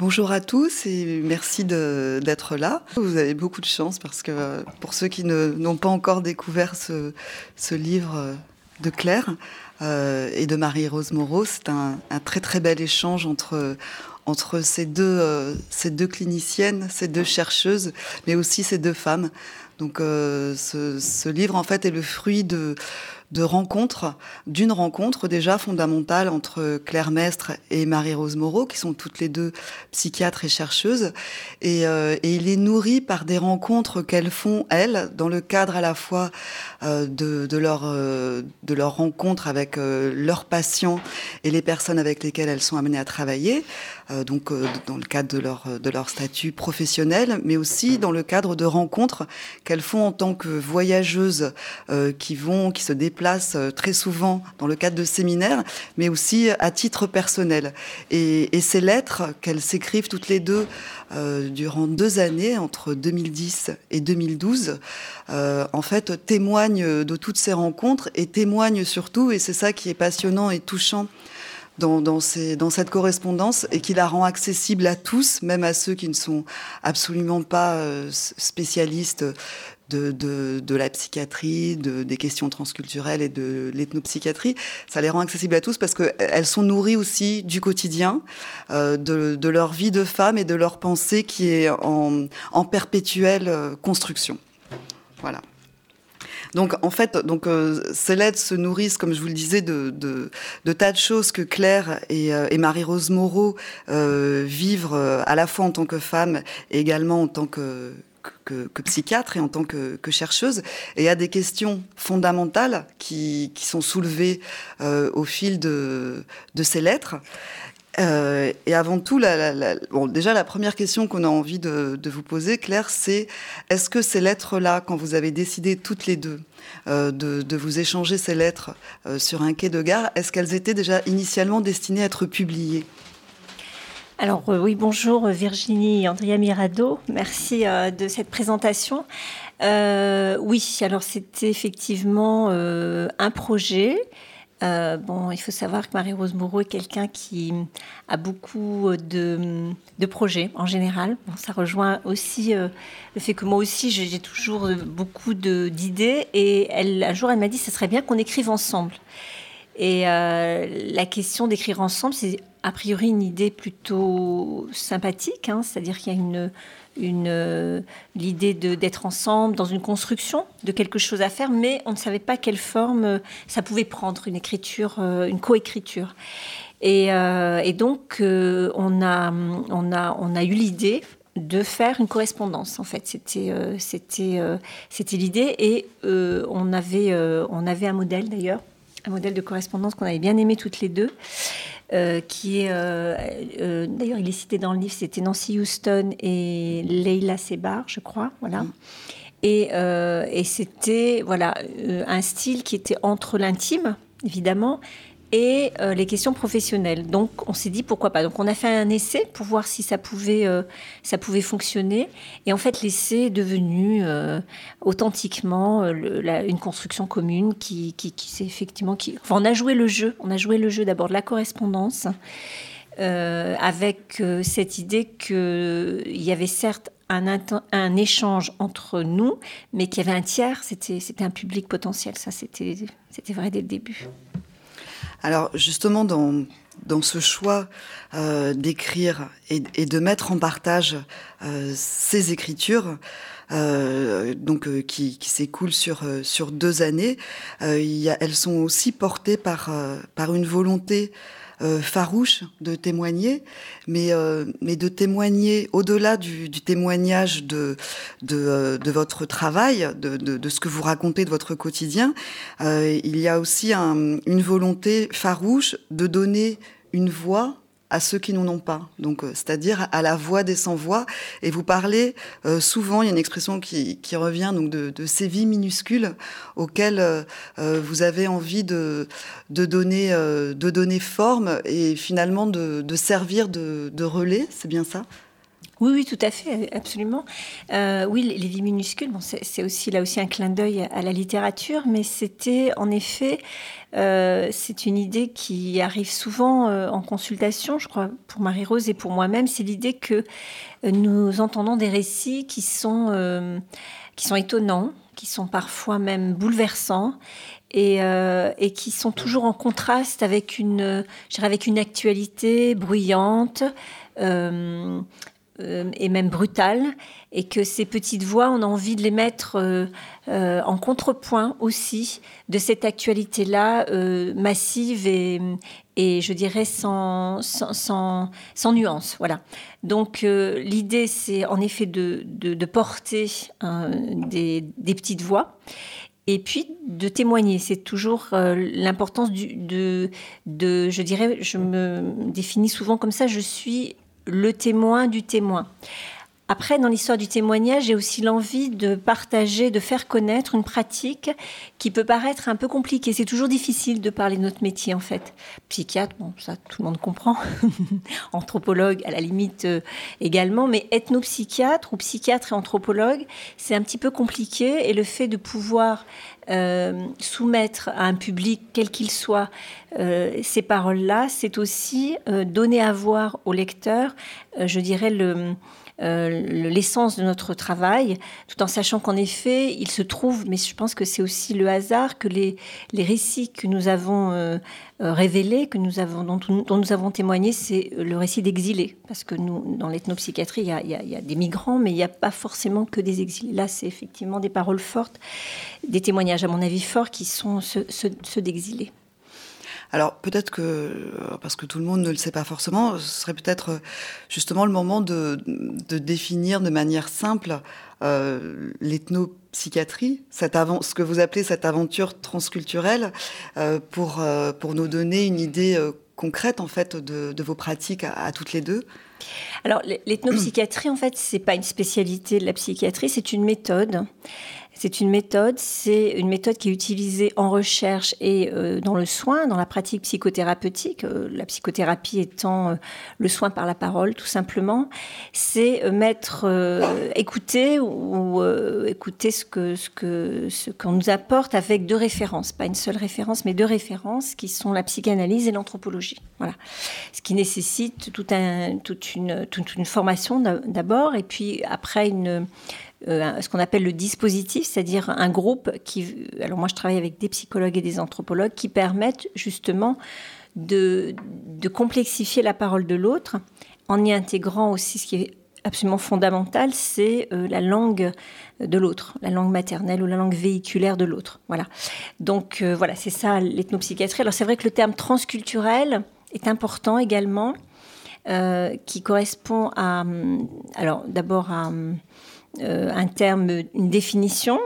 Bonjour à tous et merci d'être là. Vous avez beaucoup de chance parce que pour ceux qui n'ont pas encore découvert ce livre de Claire et de Marie-Rose Moreau, c'est un très très bel échange entre ces deux cliniciennes, ces deux chercheuses, mais aussi ces deux femmes. Donc ce livre en fait est le fruit d'une rencontre déjà fondamentale entre Claire Mestre et Marie-Rose Moreau, qui sont toutes les deux psychiatres et chercheuses. Et il est nourri par des rencontres qu'elles font, elles, dans le cadre à la fois de leur rencontre avec leurs patients et les personnes avec lesquelles elles sont amenées à travailler, dans le cadre de leur statut professionnel, mais aussi dans le cadre de rencontres qu'elles font en tant que voyageuses qui se déplacent très souvent dans le cadre de séminaires, mais aussi à titre personnel. Et ces lettres qu'elles s'écrivent toutes les deux durant 2 années, entre 2010 et 2012, en fait, témoignent de toutes ces rencontres et témoignent surtout, et c'est ça qui est passionnant et touchant dans cette correspondance, et qui la rend accessible à tous, même à ceux qui ne sont absolument pas spécialistes de la psychiatrie, des questions transculturelles et de l'ethnopsychiatrie. Ça les rend accessibles à tous parce qu'elles sont nourries aussi du quotidien, de leur vie de femme et de leur pensée qui est en perpétuelle construction. Voilà. Donc, en fait, ces lettres se nourrissent, comme je vous le disais, de tas de choses que Claire et Marie-Rose Moreau vivent à la fois en tant que femme et également en tant que psychiatre et en tant que chercheuse. Et il y a des questions fondamentales qui sont soulevées au fil de ces lettres. Et avant tout, déjà la première question qu'on a envie de vous poser, Claire, c'est: est-ce que ces lettres-là, quand vous avez décidé toutes les deux de vous échanger ces lettres sur un quai de gare, est-ce qu'elles étaient déjà initialement destinées à être publiées ? Alors oui, bonjour Virginie et Andrea Mirado, merci de cette présentation. Oui, alors c'était effectivement un projet. Il faut savoir que Marie-Rose Moreau est quelqu'un qui a beaucoup de projets en général. Bon, ça rejoint aussi le fait que moi aussi j'ai toujours beaucoup d'idées, et un jour elle m'a dit: ce serait bien qu'on écrive ensemble. Et la question d'écrire ensemble, c'est a priori une idée plutôt sympathique, c'est-à-dire qu'il y a l'idée d'être ensemble dans une construction de quelque chose à faire, mais on ne savait pas quelle forme ça pouvait prendre, une écriture, une coécriture. Et donc on a eu l'idée de faire une correspondance. En fait, c'était l'idée, et on avait un modèle d'ailleurs. Un modèle de correspondance qu'on avait bien aimé toutes les deux, qui est... d'ailleurs, il est cité dans le livre, c'était Nancy Houston et Leila Sebar, je crois, voilà. Et c'était un style qui était entre l'intime, évidemment, et les questions professionnelles. Donc, on s'est dit pourquoi pas. Donc, on a fait un essai pour voir si ça pouvait fonctionner. Et en fait, l'essai est devenu authentiquement une construction commune qui s'est effectivement... Enfin, on a joué le jeu. On a joué le jeu d'abord de la correspondance avec cette idée qu'il y avait certes un échange entre nous, mais qu'il y avait un tiers. C'était un public potentiel. Ça, c'était vrai dès le début. Alors justement, dans ce choix d'écrire et de mettre en partage ces écritures, qui s'écoulent sur 2 années, elles sont aussi portées par une volonté farouche de témoigner, mais de témoigner au-delà du témoignage de votre travail, de ce que vous racontez de votre quotidien. Il y a aussi une volonté farouche de donner une voix à ceux qui n'en ont pas, donc c'est-à-dire à la voix des sans-voix. Et vous parlez souvent, il y a une expression qui revient, donc de ces vies minuscules auxquelles vous avez envie de donner forme et finalement de servir de relais, c'est bien ça ? Oui, oui, tout à fait, absolument. Oui, les vies minuscules, bon, c'est aussi là aussi un clin d'œil à la littérature, mais c'était en effet, c'est une idée qui arrive souvent en consultation, je crois, pour Marie-Rose et pour moi-même, c'est l'idée que nous entendons des récits qui sont étonnants, qui sont parfois même bouleversants. Et qui sont toujours en contraste avec je dirais avec une actualité bruyante, et même brutale, et que ces petites voix, on a envie de les mettre en contrepoint aussi de cette actualité-là massive et je dirais sans nuance. Voilà. Donc l'idée, c'est en effet de porter des petites voix. Et puis de témoigner, c'est toujours l'importance je dirais, je me définis souvent comme ça, je suis le témoin du témoin. Après, dans l'histoire du témoignage, j'ai aussi l'envie de partager, de faire connaître une pratique qui peut paraître un peu compliquée. C'est toujours difficile de parler de notre métier, en fait. Psychiatre, bon, ça, tout le monde comprend. Anthropologue, à la limite, également. Mais ethnopsychiatre ou psychiatre et anthropologue, c'est un petit peu compliqué. Et le fait de pouvoir soumettre à un public, quel qu'il soit, ces paroles-là, c'est aussi donner à voir au lecteur, je dirais, l'essence de notre travail, tout en sachant qu'en effet, il se trouve, mais je pense que c'est aussi le hasard, que les récits que nous avons révélés, dont nous avons témoigné, c'est le récit d'exilés. Parce que nous, dans l'ethnopsychiatrie, il y a des migrants, mais il n'y a pas forcément que des exilés. Là, c'est effectivement des paroles fortes, des témoignages, à mon avis, forts, qui sont ceux d'exilés. Alors peut-être que, parce que tout le monde ne le sait pas forcément, ce serait peut-être justement le moment de définir de manière simple l'ethnopsychiatrie, ce que vous appelez cette aventure transculturelle, pour nous donner une idée concrète en fait de vos pratiques à toutes les deux. Alors l'ethnopsychiatrie, en fait, c'est pas une spécialité de la psychiatrie, c'est une méthode. C'est une méthode qui est utilisée en recherche et dans le soin, dans la pratique psychothérapeutique, la psychothérapie étant le soin par la parole, tout simplement. C'est écouter ce qu'on nous apporte avec deux références, pas une seule référence, mais deux références qui sont la psychanalyse et l'anthropologie. Voilà. Ce qui nécessite toute une formation d'abord, et puis après ce qu'on appelle le dispositif, c'est-à-dire un groupe alors moi je travaille avec des psychologues et des anthropologues qui permettent justement de complexifier la parole de l'autre en y intégrant aussi ce qui est absolument fondamental, c'est la langue de l'autre, la langue maternelle ou la langue véhiculaire de l'autre. Voilà. Donc voilà, c'est ça l'ethnopsychiatrie. Alors c'est vrai que le terme transculturel est important également, qui correspond alors d'abord à un terme, une définition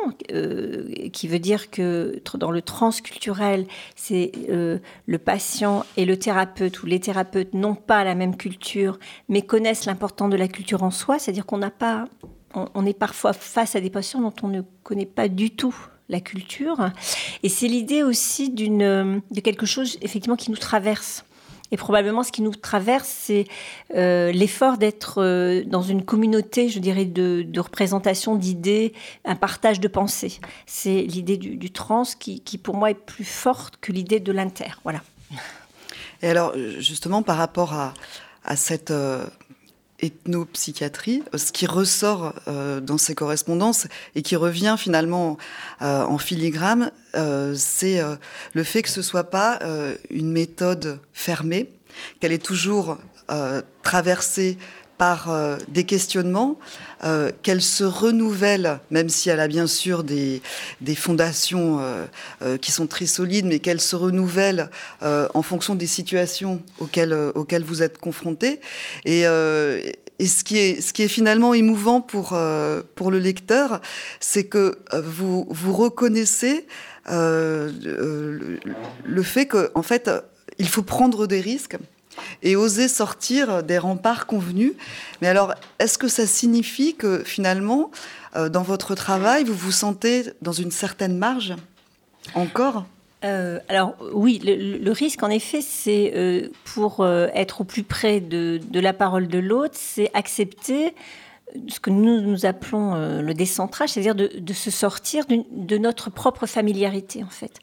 qui veut dire que dans le transculturel, c'est le patient et le thérapeute, ou les thérapeutes n'ont pas la même culture, mais connaissent l'importance de la culture en soi, c'est-à-dire qu'on est parfois face à des patients dont on ne connaît pas du tout la culture, et c'est l'idée aussi de quelque chose effectivement qui nous traverse. Et probablement, ce qui nous traverse, c'est l'effort d'être dans une communauté, je dirais, de représentation d'idées, un partage de pensées. C'est l'idée du trans qui, pour moi, est plus forte que l'idée de l'inter. Voilà. Et alors, justement, par rapport à cette ethnopsychiatrie, ce qui ressort dans ces correspondances et qui revient finalement en filigrane, c'est le fait que ce soit pas une méthode fermée, qu'elle est toujours traversée par des questionnements, qu'elle se renouvelle, même si elle a bien sûr des fondations qui sont très solides, mais qu'elle se renouvelle en fonction des situations auxquelles vous êtes confrontés. Et ce qui est finalement émouvant pour le lecteur, c'est que vous reconnaissez le fait que, en fait, il faut prendre des risques et oser sortir des remparts convenus. Mais alors, est-ce que ça signifie que finalement, dans votre travail, vous vous sentez dans une certaine marge encore ? Alors oui, le risque en effet, c'est pour être au plus près de la parole de l'autre, c'est accepter ce que nous appelons le décentrage, c'est-à-dire de se sortir de notre propre familiarité en fait.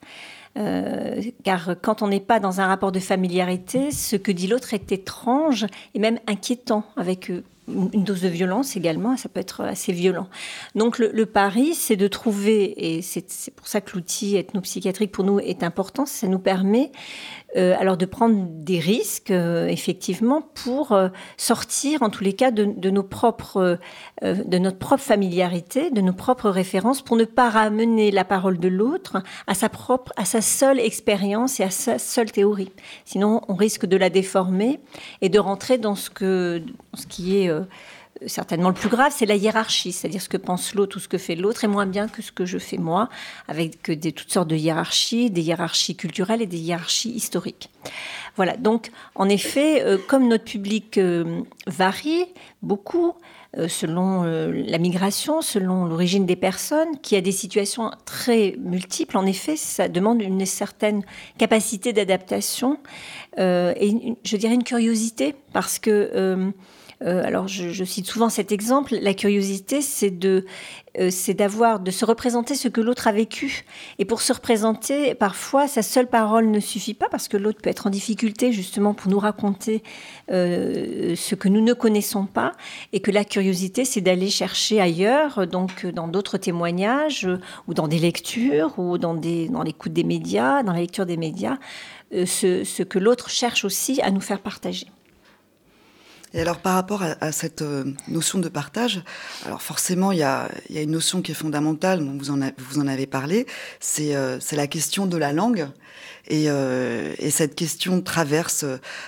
Car quand on n'est pas dans un rapport de familiarité, ce que dit l'autre est étrange et même inquiétant, avec une dose de violence également, ça peut être assez violent. Donc le pari, c'est de trouver, et c'est pour ça que l'outil ethnopsychiatrique pour nous est important, ça nous permet alors de prendre des risques, effectivement, pour sortir, en tous les cas, de notre propre familiarité, de nos propres références, pour ne pas ramener la parole de l'autre à sa seule expérience et à sa seule théorie. Sinon, on risque de la déformer et de rentrer dans ce qui est certainement le plus grave, c'est la hiérarchie, c'est-à-dire ce que pense l'autre ou ce que fait l'autre est moins bien que ce que je fais moi, avec toutes sortes de hiérarchies, des hiérarchies culturelles et des hiérarchies historiques. Voilà, donc en effet, comme notre public varie beaucoup, selon la migration, selon l'origine des personnes, qui a des situations très multiples, en effet, ça demande une certaine capacité d'adaptation et je dirais une curiosité, parce que alors, je cite souvent cet exemple. La curiosité, c'est de se représenter ce que l'autre a vécu. Et pour se représenter, parfois, sa seule parole ne suffit pas, parce que l'autre peut être en difficulté, justement, pour nous raconter ce que nous ne connaissons pas. Et que la curiosité, c'est d'aller chercher ailleurs, donc dans d'autres témoignages, ou dans des lectures, ou dans l'écoute des médias, dans la lecture des médias, ce que l'autre cherche aussi à nous faire partager. Et alors, par rapport à cette notion de partage, alors forcément, il y a une notion qui est fondamentale, vous en avez parlé, c'est la question de la langue. Et cette question traverse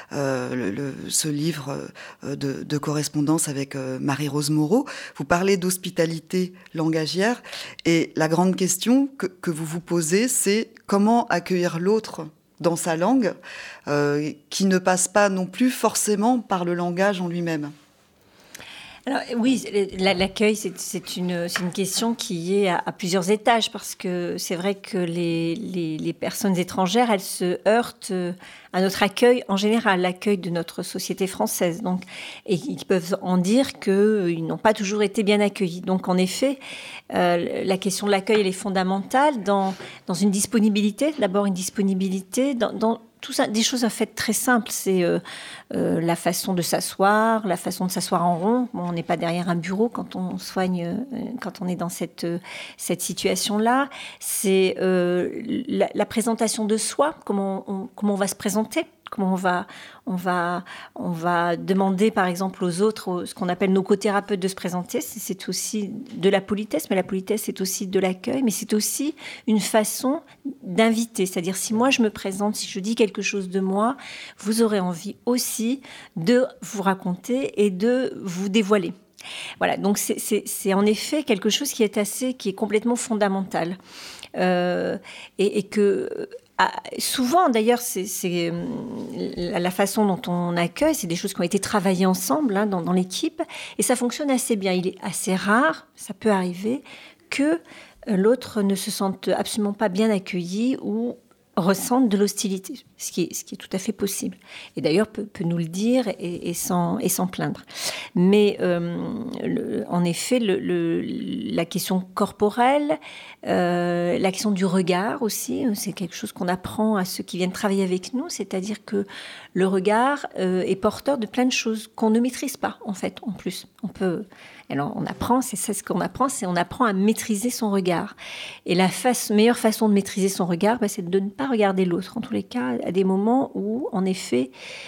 ce livre de correspondance avec Marie-Rose Moreau. Vous parlez d'hospitalité langagière, et la grande question que vous vous posez, c'est comment accueillir l'autre dans sa langue, qui ne passe pas non plus forcément par le langage en lui-même. Alors, oui, l'accueil, c'est une question qui est à plusieurs étages, parce que c'est vrai que les personnes étrangères, elles se heurtent à notre accueil en général, l'accueil de notre société française. Donc, et ils peuvent en dire qu'ils n'ont pas toujours été bien accueillis. Donc, en effet, la question de l'accueil, elle est fondamentale dans une disponibilité. D'abord, une disponibilité dans tout ça, des choses en fait très simples. C'est la façon de s'asseoir, la façon de s'asseoir en rond. Bon, on n'est pas derrière un bureau quand on soigne, quand on est dans cette situation-là. C'est la présentation de soi, comment on va se présenter. Comment on va demander, par exemple, aux autres, ce qu'on appelle nos co-thérapeutes, de se présenter. C'est aussi de la politesse, mais la politesse, c'est aussi de l'accueil, mais c'est aussi une façon d'inviter. C'est-à-dire, si moi, je me présente, si je dis quelque chose de moi, vous aurez envie aussi de vous raconter et de vous dévoiler. Voilà, donc c'est en effet quelque chose qui est complètement fondamental. Et que... souvent, d'ailleurs, c'est la façon dont on accueille, c'est des choses qui ont été travaillées ensemble dans l'équipe, et ça fonctionne assez bien. Il est assez rare, ça peut arriver, que l'autre ne se sente absolument pas bien accueilli ou ressente de l'hostilité, ce qui est tout à fait possible. Et d'ailleurs, peut nous le dire et s'en plaindre. Mais en effet, la question corporelle, la question du regard aussi, c'est quelque chose qu'on apprend à ceux qui viennent travailler avec nous, c'est-à-dire que le regard est porteur de plein de choses qu'on ne maîtrise pas, en fait, en plus. Alors, on apprend, c'est ça ce qu'on apprend, c'est on apprend à maîtriser son regard. Et la meilleure façon de maîtriser son regard, c'est de ne pas regarder l'autre. En tous les cas, à des moments où, en effet,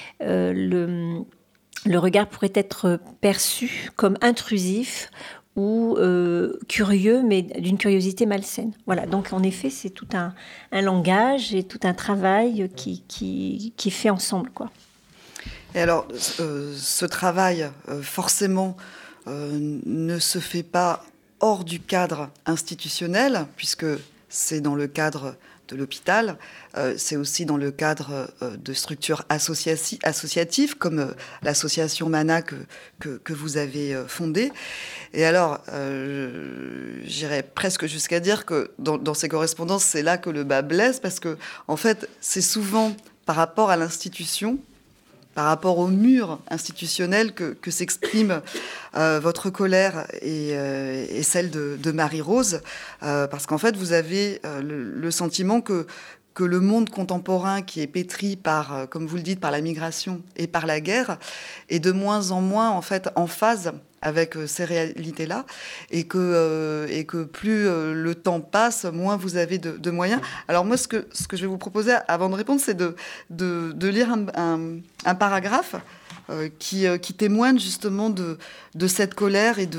le regard pourrait être perçu comme intrusif ou curieux, mais d'une curiosité malsaine. Voilà, donc en effet, c'est tout un langage et tout un travail qui est fait ensemble, quoi. Et alors, ce travail, forcément, ne se fait pas hors du cadre institutionnel, puisque c'est dans le cadre de l'hôpital, c'est aussi dans le cadre de structures associatives comme l'association MANA que vous avez fondée. Et alors, j'irais presque jusqu'à dire que dans ces correspondances, c'est là que le bas blesse, parce que, en fait, c'est souvent par rapport à l'institution, par rapport au mur institutionnel que s'exprime votre colère et celle de Marie-Rose, parce qu'en fait, vous avez le sentiment que le monde contemporain, qui est pétri par, comme vous le dites, par la migration et par la guerre, est de moins en moins en fait en phase avec ces réalités-là, et que plus le temps passe, moins vous avez de moyens. Alors moi, ce que je vais vous proposer avant de répondre, c'est de lire un paragraphe qui témoigne justement de cette colère et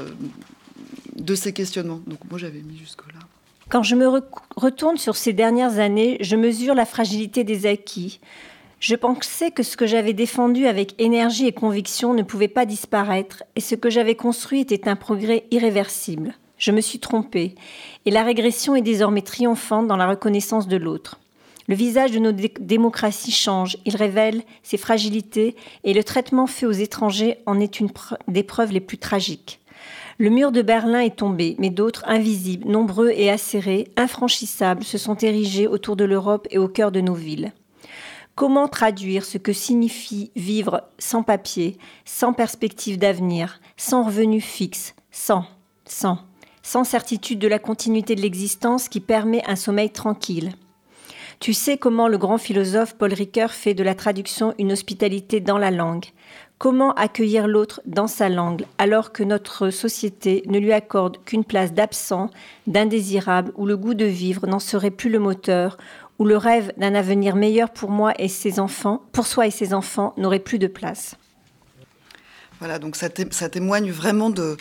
de ces questionnements. Donc moi, j'avais mis jusque-là. Quand je me retourne sur ces dernières années, je mesure la fragilité des acquis. Je pensais que ce que j'avais défendu avec énergie et conviction ne pouvait pas disparaître, et ce que j'avais construit était un progrès irréversible. Je me suis trompée, et la régression est désormais triomphante dans la reconnaissance de l'autre. Le visage de nos démocraties change, il révèle ses fragilités, et le traitement fait aux étrangers en est une des preuves les plus tragiques. Le mur de Berlin est tombé, mais d'autres, invisibles, nombreux et acérés, infranchissables, se sont érigés autour de l'Europe et au cœur de nos villes. Comment traduire ce que signifie vivre sans papier, sans perspective d'avenir, sans revenu fixe, sans certitude de la continuité de l'existence qui permet un sommeil tranquille? Tu sais comment le grand philosophe Paul Ricoeur fait de la traduction une hospitalité dans la langue. Comment accueillir l'autre dans sa langue alors que notre société ne lui accorde qu'une place d'absent, d'indésirable, où le goût de vivre n'en serait plus le moteur, où le rêve d'un avenir meilleur pour moi et ses enfants, pour soi et ses enfants, n'aurait plus de place. Voilà, donc ça témoigne vraiment de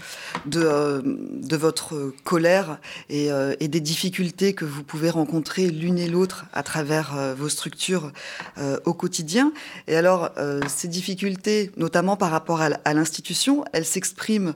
votre colère et des difficultés que vous pouvez rencontrer l'une et l'autre à travers vos structures au quotidien. Et alors, ces difficultés, notamment par rapport à l'institution, elles s'expriment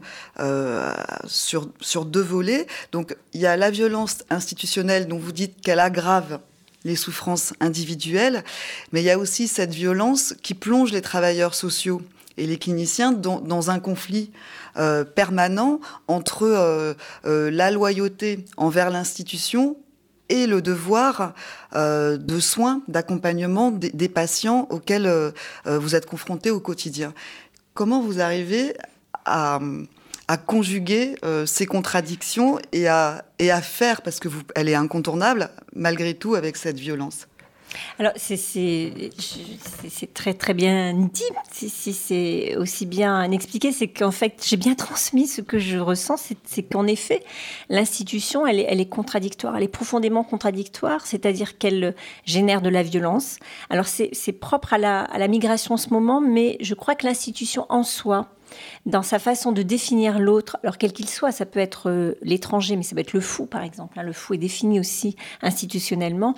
sur deux volets. Donc, il y a la violence institutionnelle dont vous dites qu'elle aggrave les souffrances individuelles, mais il y a aussi cette violence qui plonge les travailleurs sociaux et les cliniciens dans un conflit permanent entre la loyauté envers l'institution et le devoir de soins, d'accompagnement des patients auxquels vous êtes confrontés au quotidien. Comment vous arrivez à conjuguer ces contradictions et à faire, parce que elle est incontournable, malgré tout, avec cette violence? Alors, c'est très, très bien dit. Si c'est aussi bien expliqué, c'est qu'en fait, j'ai bien transmis ce que je ressens. C'est qu'en effet, l'institution, elle est contradictoire. Elle est profondément contradictoire, c'est-à-dire qu'elle génère de la violence. Alors, c'est propre à la migration en ce moment, mais je crois que l'institution en soi, dans sa façon de définir l'autre, alors quel qu'il soit, ça peut être l'étranger, mais ça peut être le fou, par exemple. Le fou est défini aussi institutionnellement.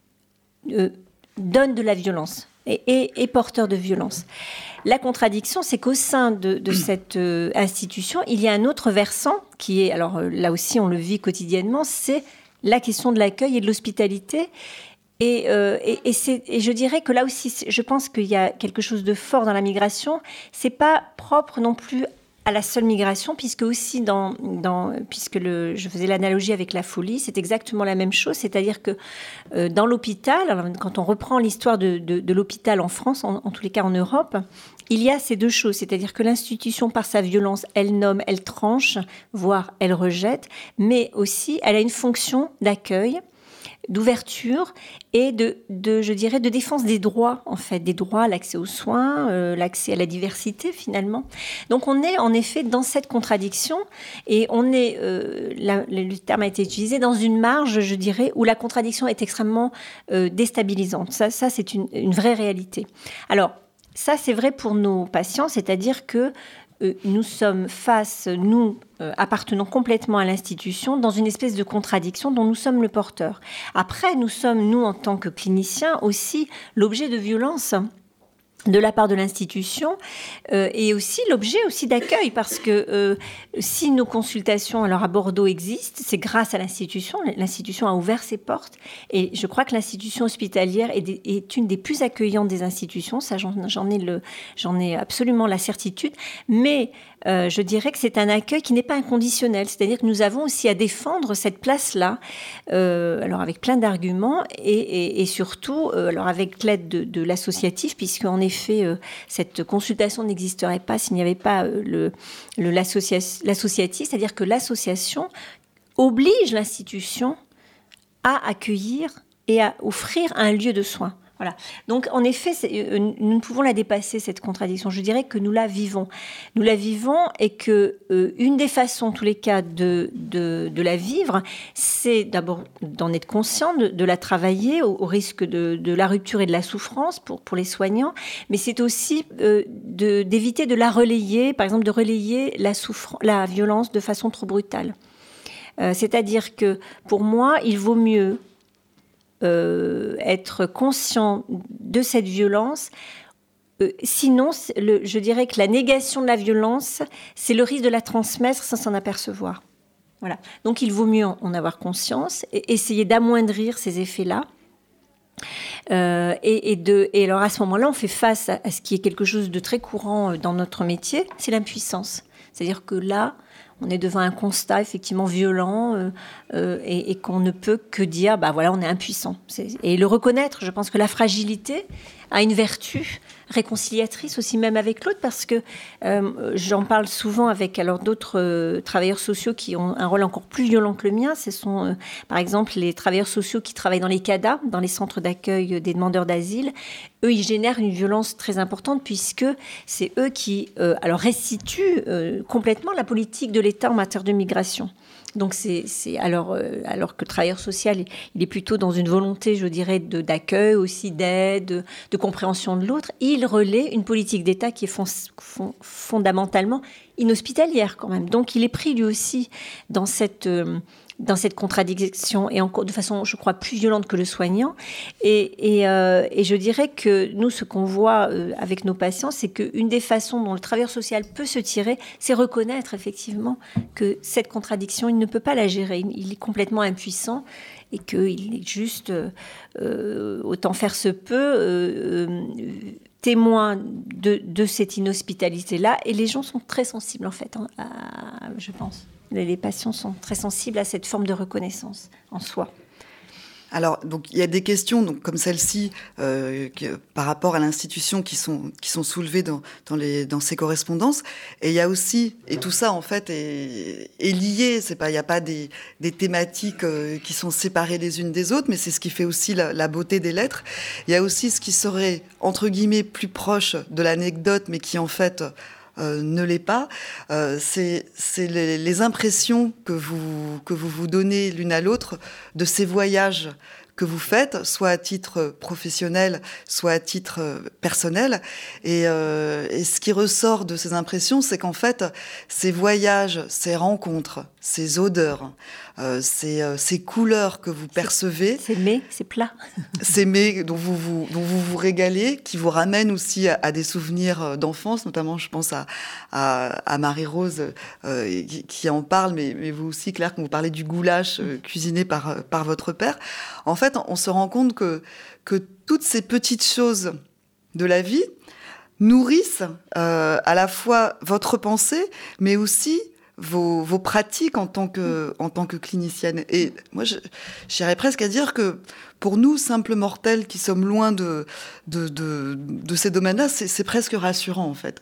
Donne de la violence et porteur de violence. La contradiction, c'est qu'au sein de cette institution, il y a un autre versant qui est, alors là aussi on le vit quotidiennement, c'est la question de l'accueil et de l'hospitalité. Et je dirais que là aussi, je pense qu'il y a quelque chose de fort dans la migration. C'est pas propre non plus à la seule migration, puisque aussi je faisais l'analogie avec la folie, c'est exactement la même chose, c'est-à-dire que dans l'hôpital, alors quand on reprend l'histoire de l'hôpital en France, en tous les cas en Europe, il y a ces deux choses, c'est-à-dire que l'institution, par sa violence, elle nomme, elle tranche, voire elle rejette, mais aussi elle a une fonction d'accueil, d'ouverture et je dirais, de défense des droits, en fait, des droits à l'accès aux soins, l'accès à la diversité, finalement. Donc, on est, en effet, dans cette contradiction et on est, le terme a été utilisé, dans une marge, je dirais, où la contradiction est extrêmement déstabilisante. Ça c'est une vraie réalité. Alors, ça, c'est vrai pour nos patients, c'est-à-dire que nous sommes face, nous appartenons complètement à l'institution, dans une espèce de contradiction dont nous sommes le porteur. Après, nous sommes, nous, en tant que cliniciens, aussi l'objet de violences de la part de l'institution et aussi l'objet aussi d'accueil parce que si nos consultations alors à Bordeaux existent, c'est grâce à l'institution. L'institution a ouvert ses portes et je crois que l'institution hospitalière est une des plus accueillantes des institutions. Ça, j'en ai absolument la certitude. Mais je dirais que c'est un accueil qui n'est pas inconditionnel. C'est-à-dire que nous avons aussi à défendre cette place-là, alors avec plein d'arguments et surtout alors avec l'aide de l'associatif, puisque en effet cette consultation n'existerait pas s'il n'y avait pas l'associatif, c'est-à-dire que l'association oblige l'institution à accueillir et à offrir un lieu de soins. Voilà. Donc, en effet, nous ne pouvons la dépasser, cette contradiction. Je dirais que nous la vivons. Nous la vivons et que une des façons, en tous les cas, de la vivre, c'est d'abord d'en être conscient, de la travailler au risque de la rupture et de la souffrance pour les soignants, mais c'est aussi d'éviter de la relayer, par exemple, de relayer la violence de façon trop brutale. C'est-à-dire que, pour moi, il vaut mieux être conscient de cette violence. Sinon, je dirais que la négation de la violence, c'est le risque de la transmettre sans s'en apercevoir. Voilà. Donc, il vaut mieux en avoir conscience et essayer d'amoindrir ces effets-là. Et alors, à ce moment-là, on fait face à ce qui est quelque chose de très courant dans notre métier, c'est l'impuissance. C'est-à-dire que là, on est devant un constat effectivement violent et qu'on ne peut que dire, voilà, on est impuissant. Et le reconnaître, je pense que la fragilité a une vertu réconciliatrice aussi même avec l'autre, parce que j'en parle souvent avec alors d'autres travailleurs sociaux qui ont un rôle encore plus violent que le mien. Ce sont par exemple les travailleurs sociaux qui travaillent dans les CADA, dans les centres d'accueil des demandeurs d'asile. Eux, ils génèrent une violence très importante puisque c'est eux qui alors restituent complètement la politique de l'État en matière de migration. Donc alors que le travailleur social, il est plutôt dans une volonté, je dirais, d'accueil aussi, d'aide, de compréhension de l'autre. Il relaie une politique d'État qui est fondamentalement inhospitalière quand même. Donc il est pris lui aussi dans cette contradiction et de façon, je crois, plus violente que le soignant. Et je dirais que nous, ce qu'on voit avec nos patients, c'est qu'une des façons dont le travailleur social peut se tirer, c'est reconnaître effectivement que cette contradiction, il ne peut pas la gérer. Il est complètement impuissant et qu'il est juste, autant faire se peut, témoin de cette inhospitalité-là. Et les gens sont très sensibles, en fait, je pense. Les patients sont très sensibles à cette forme de reconnaissance en soi. Alors, donc, il y a des questions donc, comme celle-ci par rapport à l'institution qui sont soulevées dans ces correspondances. Et il y a aussi, et tout ça en fait est lié, il n'y a pas des thématiques qui sont séparées les unes des autres, mais c'est ce qui fait aussi la beauté des lettres. Il y a aussi ce qui serait, entre guillemets, plus proche de l'anecdote, mais qui en fait ne l'est pas. C'est les impressions que vous donnez l'une à l'autre de ces voyages que vous faites, soit à titre professionnel, soit à titre personnel. Et ce qui ressort de ces impressions, c'est qu'en fait, ces voyages, ces rencontres, ces odeurs, ces couleurs que vous percevez... Ces mets, ces plats. Ces mets dont vous vous régalez, qui vous ramènent aussi à des souvenirs d'enfance, notamment je pense à Marie-Rose qui en parle, mais vous aussi, Claire, quand vous parlez du goulash cuisiné par votre père. En fait, on se rend compte que toutes ces petites choses de la vie nourrissent à la fois votre pensée, mais aussi vos pratiques en tant que clinicienne. Et moi, j'irais presque à dire que pour nous, simples mortels qui sommes loin de ces domaines-là, c'est presque rassurant, en fait.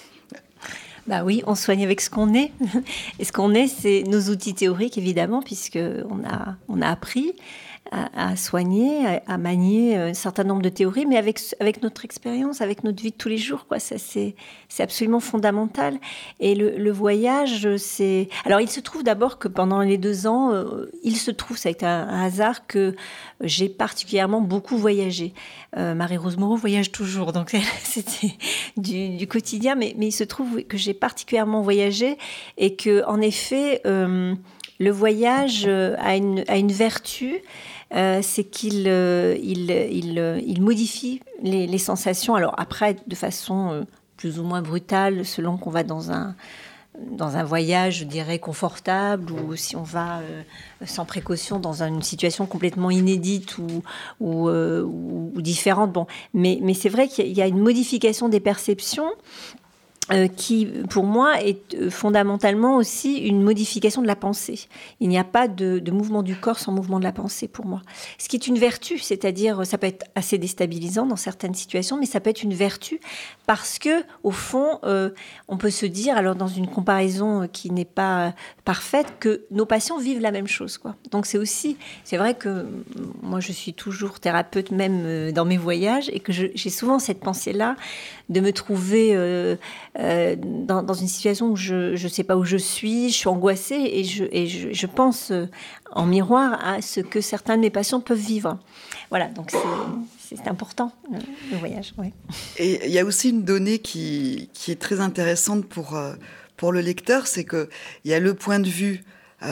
Bah oui, on soigne avec ce qu'on est. Et ce qu'on est, c'est nos outils théoriques, évidemment, puisqu'on a appris à soigner, à manier un certain nombre de théories, mais avec notre expérience, avec notre vie de tous les jours, quoi. Ça, c'est absolument fondamental. Et le voyage, c'est... Alors, il se trouve d'abord que pendant les 2 ans, ça a été un hasard que j'ai particulièrement beaucoup voyagé. Marie-Rose Moreau voyage toujours, donc c'était du quotidien, mais il se trouve que j'ai particulièrement voyagé et que, en effet, le voyage a une vertu c'est qu'il il modifie les sensations. Alors après, de façon plus ou moins brutale, selon qu'on va dans un voyage, je dirais, confortable, ou si on va sans précaution dans une situation complètement inédite ou différente. Bon. Mais c'est vrai qu'il y a une modification des perceptions qui, pour moi, est fondamentalement aussi une modification de la pensée. Il n'y a pas de mouvement du corps sans mouvement de la pensée, pour moi. Ce qui est une vertu, c'est-à-dire, ça peut être assez déstabilisant dans certaines situations, mais ça peut être une vertu parce que, au fond, on peut se dire, alors dans une comparaison qui n'est pas parfaite, que nos patients vivent la même chose, quoi. Donc c'est vrai que moi, je suis toujours thérapeute, même dans mes voyages, et que j'ai souvent cette pensée-là de me trouver dans une situation où je ne sais pas où je suis angoissée et je pense en miroir à ce que certains de mes patients peuvent vivre. Voilà, donc c'est important, le voyage. Ouais. Et il y a aussi une donnée qui est très intéressante pour le lecteur, c'est qu'il y a le point de vue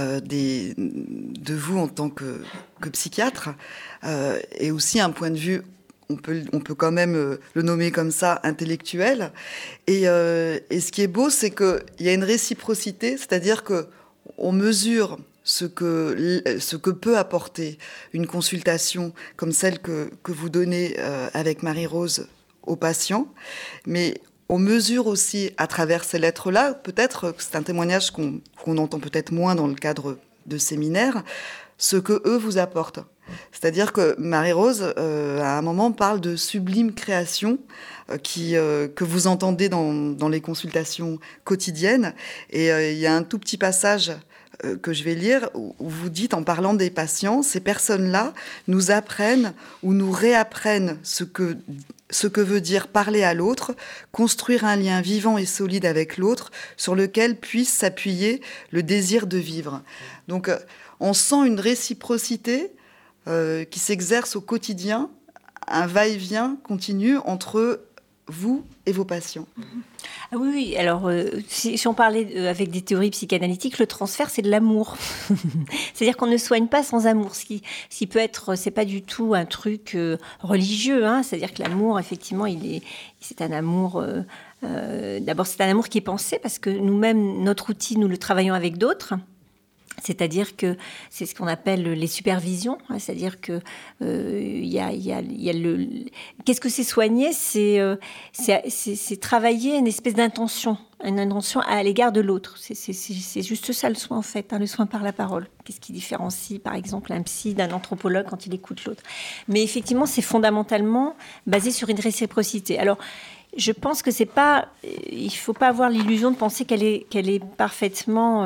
de vous en tant que psychiatre et aussi un point de vue, on peut quand même le nommer comme ça, intellectuel. Et ce qui est beau, c'est qu'il y a une réciprocité, c'est-à-dire qu'on mesure ce que peut apporter une consultation comme celle que vous donnez avec Marie-Rose aux patients, mais on mesure aussi à travers ces lettres-là, peut-être que c'est un témoignage qu'on entend peut-être moins dans le cadre de séminaires, ce que eux vous apportent. C'est-à-dire que Marie-Rose, à un moment, parle de sublime création que vous entendez dans les consultations quotidiennes. Et il y a un tout petit passage que je vais lire où vous dites, en parlant des patients, ces personnes-là nous apprennent ou nous réapprennent ce que veut dire parler à l'autre, construire un lien vivant et solide avec l'autre sur lequel puisse s'appuyer le désir de vivre. Donc, on sent une réciprocité qui s'exerce au quotidien, un va-et-vient continu entre vous et vos patients. Ah oui, alors si on parlait avec des théories psychanalytiques, le transfert, c'est de l'amour. C'est-à-dire qu'on ne soigne pas sans amour, ce qui peut être, c'est pas du tout un truc religieux, hein. C'est-à-dire que l'amour, effectivement, c'est un amour... d'abord, c'est un amour qui est pensé, parce que nous-mêmes, notre outil, nous le travaillons avec d'autres. C'est-à-dire que c'est ce qu'on appelle les supervisions, hein, c'est-à-dire que y a le... Qu'est-ce que c'est soigner ? C'est travailler une espèce d'intention, une intention à l'égard de l'autre. C'est juste ça le soin en fait, hein, le soin par la parole. Qu'est-ce qui différencie par exemple un psy d'un anthropologue quand il écoute l'autre ? Mais effectivement, c'est fondamentalement basé sur une réciprocité. Alors, je pense que c'est pas... Il faut pas avoir l'illusion de penser qu'elle est parfaitement...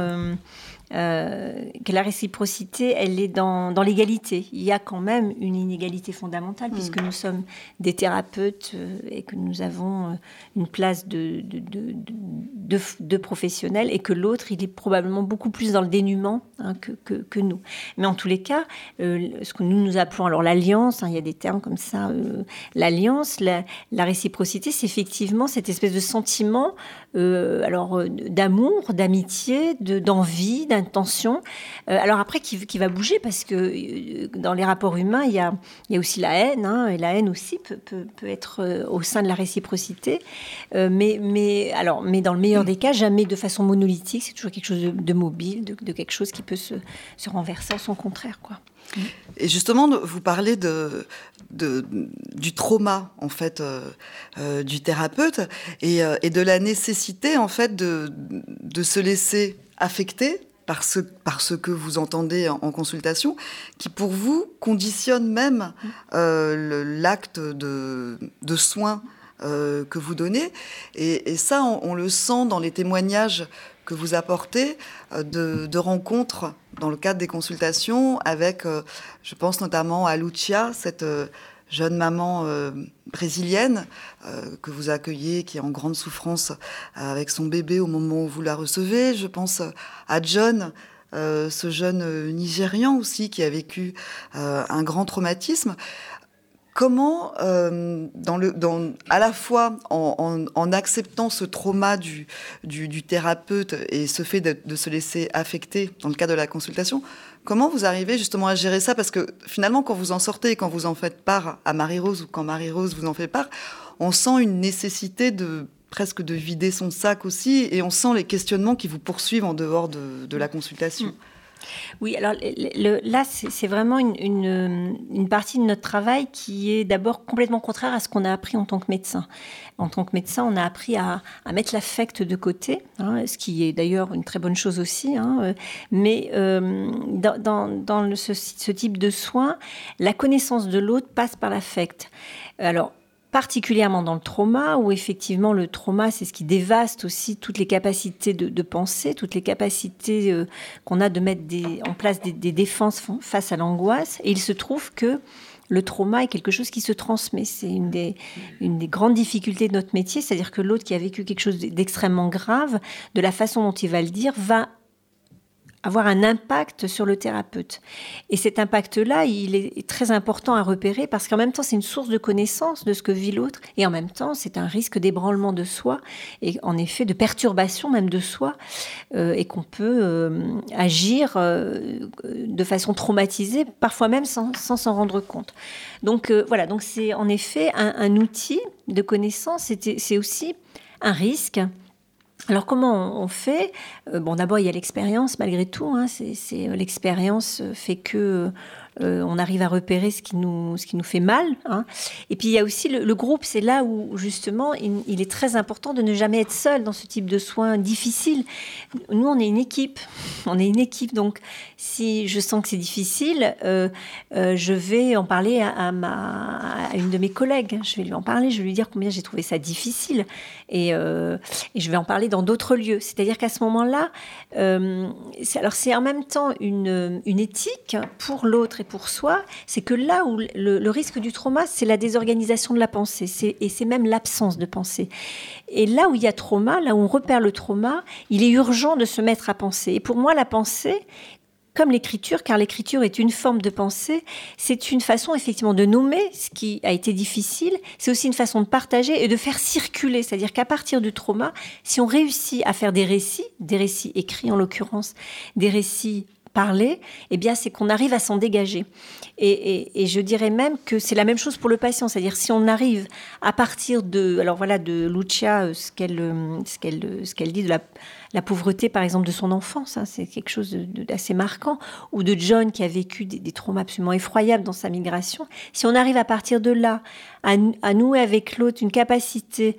que la réciprocité, elle est dans l'égalité. Il y a quand même une inégalité fondamentale, puisque nous sommes des thérapeutes et que nous avons une place de professionnels, et que l'autre, il est probablement beaucoup plus dans le dénuement, hein, que nous. Mais en tous les cas, ce que nous appelons alors l'alliance, hein, il y a des termes comme ça, l'alliance, la réciprocité, c'est effectivement cette espèce de sentiment d'amour, d'amitié, d'envie, d'intention. Alors après, qui va bouger, parce que dans les rapports humains, il y a aussi la haine, hein, et la haine aussi peut être au sein de la réciprocité. Mais dans le meilleur des cas, jamais de façon monolithique. C'est toujours quelque chose de mobile, de quelque chose qui peut se renverser en son contraire, quoi. Et justement, vous parlez du trauma en fait du thérapeute et de la nécessité en fait de se laisser affecter par ce que vous entendez en consultation, qui pour vous conditionne même l'acte de soin que vous donnez. Et ça, on le sent dans les témoignages que vous apportez de rencontres dans le cadre des consultations avec, je pense notamment à Lucia, cette jeune maman brésilienne que vous accueillez, qui est en grande souffrance avec son bébé au moment où vous la recevez. Je pense à John, ce jeune Nigérian aussi qui a vécu un grand traumatisme. Comment, à la fois en acceptant ce trauma du thérapeute et ce fait de se laisser affecter dans le cadre de la consultation, comment vous arrivez justement à gérer ça? Parce que finalement, quand vous en sortez et quand vous en faites part à Marie-Rose ou quand Marie-Rose vous en fait part, on sent une nécessité presque de vider son sac aussi, et on sent les questionnements qui vous poursuivent en dehors de la consultation. Oui, alors là, c'est vraiment une partie de notre travail qui est d'abord complètement contraire à ce qu'on a appris en tant que médecin. En tant que médecin, on a appris à mettre l'affect de côté, ce qui est d'ailleurs une très bonne chose aussi. Mais dans ce type de soins, la connaissance de l'autre passe par l'affect. Alors, particulièrement dans le trauma, où effectivement le trauma, c'est ce qui dévaste aussi toutes les capacités de penser, toutes les capacités qu'on a de mettre en place des défenses face à l'angoisse. Et il se trouve que le trauma est quelque chose qui se transmet. C'est une des grandes difficultés de notre métier, c'est-à-dire que l'autre qui a vécu quelque chose d'extrêmement grave, de la façon dont il va le dire, va avoir un impact sur le thérapeute. Et cet impact-là, il est très important à repérer parce qu'en même temps, c'est une source de connaissance de ce que vit l'autre et en même temps, c'est un risque d'ébranlement de soi et en effet de perturbation même de soi et qu'on peut agir de façon traumatisée, parfois même sans s'en rendre compte. Donc voilà, donc c'est en effet un outil de connaissance, c'est aussi un risque. Alors comment on fait ? Bon, d'abord il y a l'expérience malgré tout. L'expérience fait que on arrive à repérer ce qui nous fait mal. Et puis il y a aussi le groupe. C'est là où justement il est très important de ne jamais être seul dans ce type de soins difficiles. Nous on est une équipe. Donc si je sens que c'est difficile, je vais en parler à une de mes collègues. Je vais lui en parler. Je vais lui dire combien j'ai trouvé ça difficile. Et je vais en parler dans d'autres lieux. C'est-à-dire qu'à ce moment-là, c'est en même temps une éthique pour l'autre et pour soi. C'est que là où le risque du trauma, c'est la désorganisation de la pensée. Et c'est même l'absence de pensée. Et là où il y a trauma, là où on repère le trauma, il est urgent de se mettre à penser. Et pour moi, la pensée, comme l'écriture, car l'écriture est une forme de pensée, c'est une façon effectivement de nommer ce qui a été difficile, c'est aussi une façon de partager et de faire circuler, c'est-à-dire qu'à partir du trauma, si on réussit à faire des récits écrits en l'occurrence, des récits parlés, eh bien c'est qu'on arrive à s'en dégager. Et je dirais même que c'est la même chose pour le patient, c'est-à-dire si on arrive à partir de Lucia, ce qu'elle dit de la pauvreté, par exemple, de son enfance, c'est quelque chose d'assez marquant, ou de John qui a vécu des traumas absolument effroyables dans sa migration. Si on arrive à partir de là à nouer avec l'autre une capacité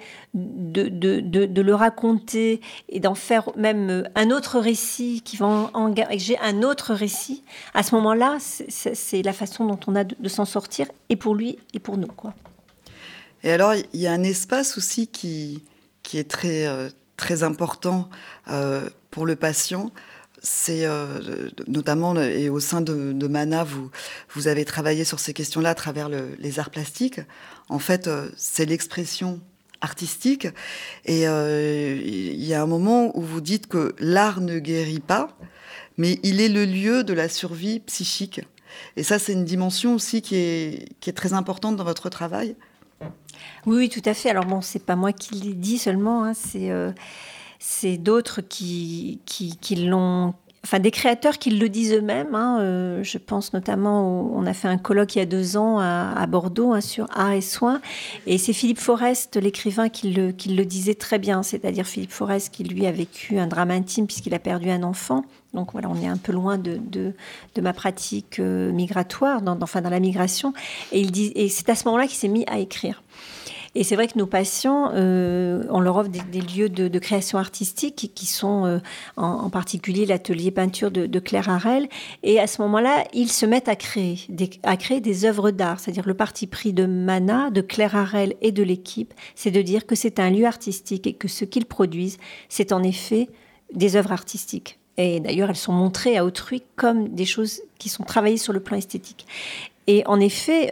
de le raconter et d'en faire même un autre récit qui va engager un autre récit, à ce moment-là, c'est la façon dont on a de s'en sortir, et pour lui et pour nous, quoi. Et alors, il y a un espace aussi qui est très important pour le patient. C'est notamment, et au sein de Mana, vous avez travaillé sur ces questions-là à travers les arts plastiques. En fait, c'est l'expression artistique. Et il y a un moment où vous dites que l'art ne guérit pas, mais il est le lieu de la survie psychique. Et ça, c'est une dimension aussi qui est très importante dans votre travail. Oui, tout à fait. Alors bon, c'est pas moi qui l'ai dit seulement, c'est d'autres qui l'ont... Enfin, des créateurs qui le disent eux-mêmes. Je pense notamment, on a fait un colloque il y a 2 ans à Bordeaux sur art et soins. Et c'est Philippe Forest, l'écrivain, qui le disait très bien. C'est-à-dire Philippe Forest qui, lui, a vécu un drame intime puisqu'il a perdu un enfant. Donc voilà, on est un peu loin de ma pratique migratoire, dans la migration. Et c'est à ce moment-là qu'il s'est mis à écrire. Et c'est vrai que nos patients, on leur offre des lieux de création artistique qui sont en particulier l'atelier peinture de Claire Harel. Et à ce moment-là, ils se mettent à créer des œuvres d'art. C'est-à-dire le parti pris de Mana, de Claire Harel et de l'équipe, c'est de dire que c'est un lieu artistique et que ce qu'ils produisent, c'est en effet des œuvres artistiques. Et d'ailleurs, elles sont montrées à autrui comme des choses qui sont travaillées sur le plan esthétique. Et en effet,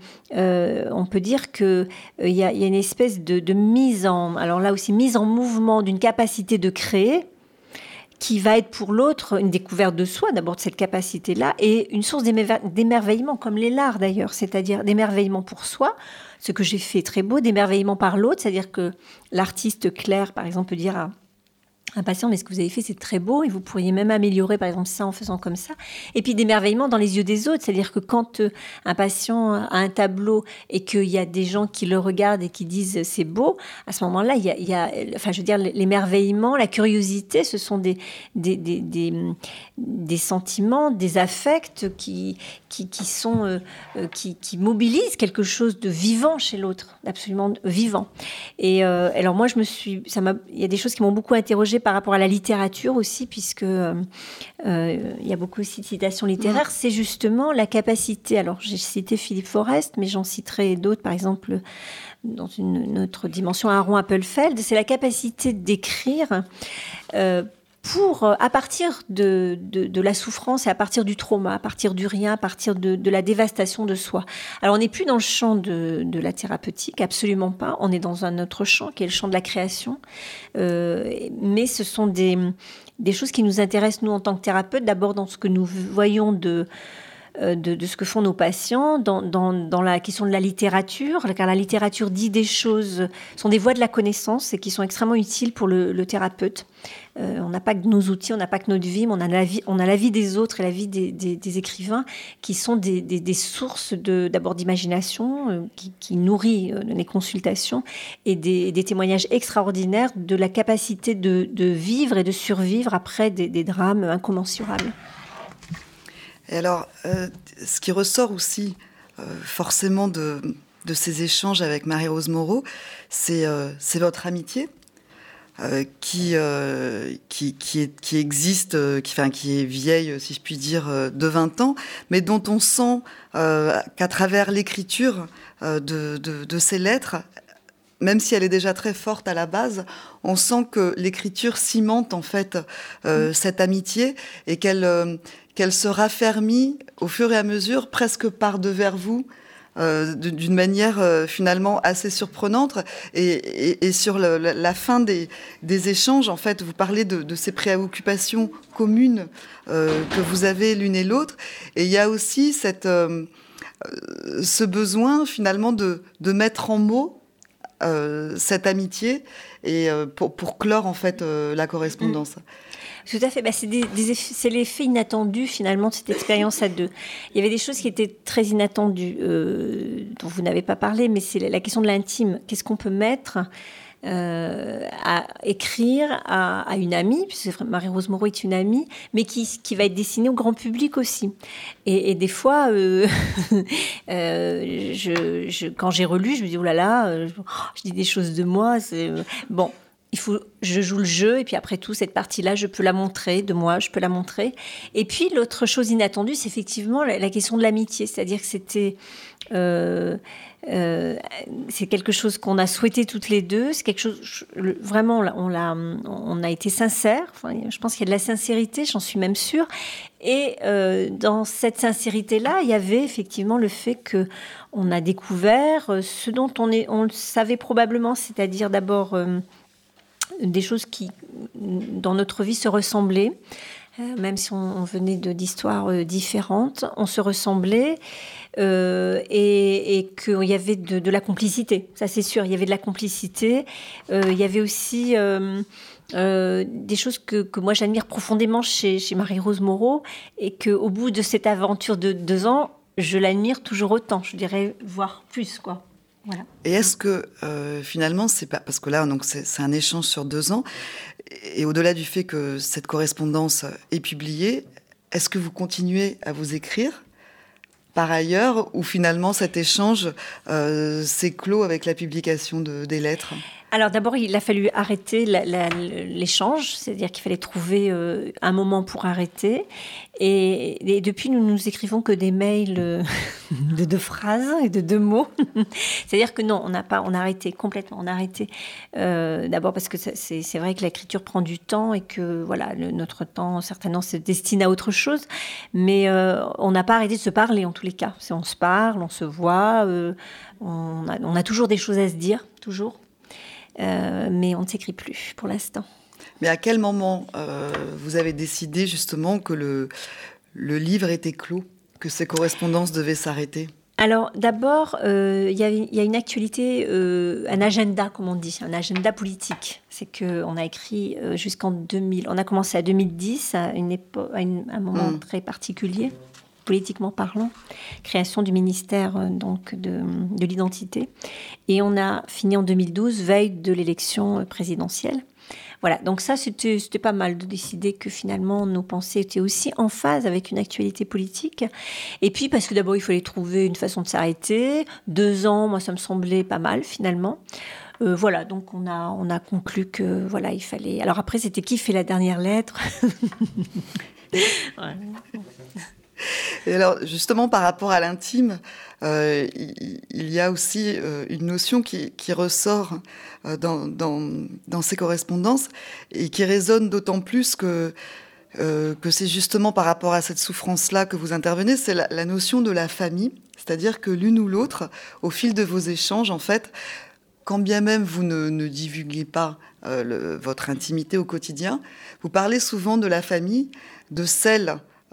on peut dire qu'il y a une espèce de mise en... Alors là aussi, mise en mouvement d'une capacité de créer qui va être pour l'autre une découverte de soi, d'abord de cette capacité-là, et une source d'émerveillement, comme les l'art d'ailleurs, c'est-à-dire d'émerveillement pour soi, ce que j'ai fait très beau, d'émerveillement par l'autre, c'est-à-dire que l'artiste Claire, par exemple, peut dire à un patient, mais ce que vous avez fait, c'est très beau, et vous pourriez même améliorer, par exemple, ça en faisant comme ça. Et puis d'émerveillement dans les yeux des autres, c'est-à-dire que quand un patient a un tableau et qu'il y a des gens qui le regardent et qui disent c'est beau, à ce moment-là, il y a enfin, je veux dire, l'émerveillement, la curiosité, ce sont des sentiments, des affects qui mobilisent quelque chose de vivant chez l'autre, absolument vivant. Et alors moi, il y a des choses qui m'ont beaucoup interrogée par rapport à la littérature aussi, puisque il y a beaucoup aussi de citations littéraires. C'est justement la capacité. Alors j'ai cité Philippe Forest, mais j'en citerai d'autres, par exemple dans une autre dimension, Aaron Appelfeld. C'est la capacité d'écrire. À partir de la souffrance et à partir du trauma, à partir du rien, à partir de la dévastation de soi. Alors, on n'est plus dans le champ de la thérapeutique, absolument pas. On est dans un autre champ, qui est le champ de la création. Mais ce sont des choses qui nous intéressent, nous, en tant que thérapeutes, d'abord dans ce que nous voyons de ce que font nos patients, dans la question de la littérature, car la littérature dit des choses, sont des voies de la connaissance et qui sont extrêmement utiles pour le thérapeute. On n'a pas que nos outils, on n'a pas que notre vie, mais on a la vie des autres et la vie des écrivains qui sont des sources d'abord d'imagination, qui nourrit les consultations et des témoignages extraordinaires de la capacité de vivre et de survivre après des drames incommensurables. Et alors, ce qui ressort aussi forcément de ces échanges avec Marie-Rose Moreau, c'est votre amitié qui existe, qui est vieille, si je puis dire, de 20 ans, mais dont on sent qu'à travers l'écriture de ces lettres, même si elle est déjà très forte à la base, on sent que l'écriture cimente en fait cette amitié et qu'elle se raffermit au fur et à mesure, presque par devers vous, d'une manière finalement assez surprenante. Et sur la fin des échanges, en fait, vous parlez de ces préoccupations communes que vous avez l'une et l'autre. Et il y a aussi ce besoin finalement de mettre en mots cette amitié et pour clore en fait la correspondance. Tout à fait. C'est l'effet inattendu finalement de cette expérience à deux. Il y avait des choses qui étaient très inattendues dont vous n'avez pas parlé, mais c'est la question de l'intime. Qu'est-ce qu'on peut mettre à écrire à une amie, puisque Marie-Rose Moreau est une amie, mais qui va être destinée au grand public aussi. Et des fois, quand j'ai relu, je me dis, oh là là, je dis des choses de moi. Bon, je joue le jeu, et puis après tout, cette partie-là, je peux la montrer, de moi, je peux la montrer. Et puis, l'autre chose inattendue, c'est effectivement la question de l'amitié. C'est-à-dire que c'était... c'est quelque chose qu'on a souhaité toutes les deux. C'est quelque chose, vraiment, on a été sincères. Enfin, je pense qu'il y a de la sincérité, j'en suis même sûre. Et dans cette sincérité-là, il y avait effectivement le fait qu'on a découvert ce dont on le savait probablement, c'est-à-dire d'abord des choses qui, dans notre vie, se ressemblaient. Même si on venait d'histoires différentes, on se ressemblait et qu'il y avait de la complicité. Ça, c'est sûr, il y avait de la complicité. Il y avait aussi des choses que moi, j'admire profondément chez Marie-Rose Moreau et qu'au bout de cette aventure de 2 ans, je l'admire toujours autant. Je dirais, voire plus, quoi. Voilà. Et est-ce que finalement, c'est pas parce que là, donc c'est un échange sur 2 ans, et au-delà du fait que cette correspondance est publiée, est-ce que vous continuez à vous écrire par ailleurs, ou finalement cet échange s'est clos avec la publication des lettres ? Alors d'abord, il a fallu arrêter l'échange, c'est-à-dire qu'il fallait trouver un moment pour arrêter. Et depuis, nous nous écrivons que des mails de 2 phrases et de 2 mots. C'est-à-dire que non, on a arrêté complètement. On a arrêté d'abord parce que c'est vrai que l'écriture prend du temps et que voilà, notre temps certainement se destine à autre chose. Mais on n'a pas arrêté de se parler en tous les cas. On se parle, on se voit, on a toujours des choses à se dire, toujours. Mais on ne s'écrit plus pour l'instant. Mais à quel moment vous avez décidé justement que le livre était clos, que ces correspondances devaient s'arrêter ? Alors d'abord, il y a une actualité, un agenda, comme on dit, un agenda politique. C'est qu'on a écrit jusqu'en 2000, on a commencé à 2010, à un moment très particulier, politiquement parlant, création du ministère donc de l'identité. Et on a fini en 2012, veille de l'élection présidentielle. Voilà, donc ça, c'était pas mal de décider que finalement nos pensées étaient aussi en phase avec une actualité politique. Et puis, parce que d'abord, il fallait trouver une façon de s'arrêter. 2 ans, moi, ça me semblait pas mal, finalement. Voilà, donc on a conclu que, voilà, il fallait... Alors après, c'était qui fait la dernière lettre ? Ouais. Et alors, justement, par rapport à l'intime, il y a aussi une notion qui ressort dans ces correspondances et qui résonne d'autant plus que c'est justement par rapport à cette souffrance-là que vous intervenez, c'est la notion de la famille. C'est-à-dire que l'une ou l'autre, au fil de vos échanges, en fait, quand bien même vous ne divulguez pas votre intimité au quotidien, vous parlez souvent de la famille, de celle